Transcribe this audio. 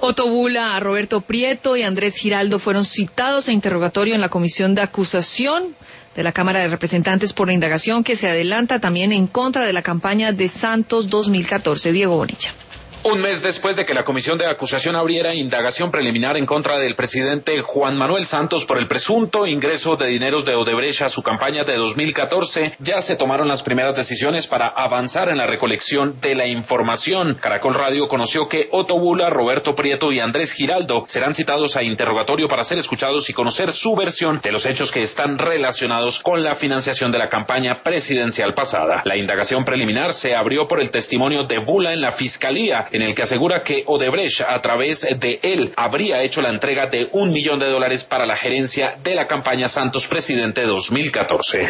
Otto Bula, Roberto Prieto y Andrés Giraldo fueron citados a interrogatorio en la comisión de acusación de la Cámara de Representantes por la indagación que se adelanta también en contra de la campaña de Santos 2014. Diego Bonilla. Un mes después de que la comisión de acusación abriera indagación preliminar en contra del presidente Juan Manuel Santos por el presunto ingreso de dineros de Odebrecht a su campaña de 2014, ya se tomaron las primeras decisiones para avanzar en la recolección de la información. Caracol Radio conoció que Otto Bula, Roberto Prieto y Andrés Giraldo serán citados a interrogatorio para ser escuchados y conocer su versión de los hechos que están relacionados con la financiación de la campaña presidencial pasada. La indagación preliminar se abrió por el testimonio de Bula en la fiscalía, en el que asegura que Odebrecht, a través de él, habría hecho la entrega de $1 millón para la gerencia de la campaña Santos Presidente 2014.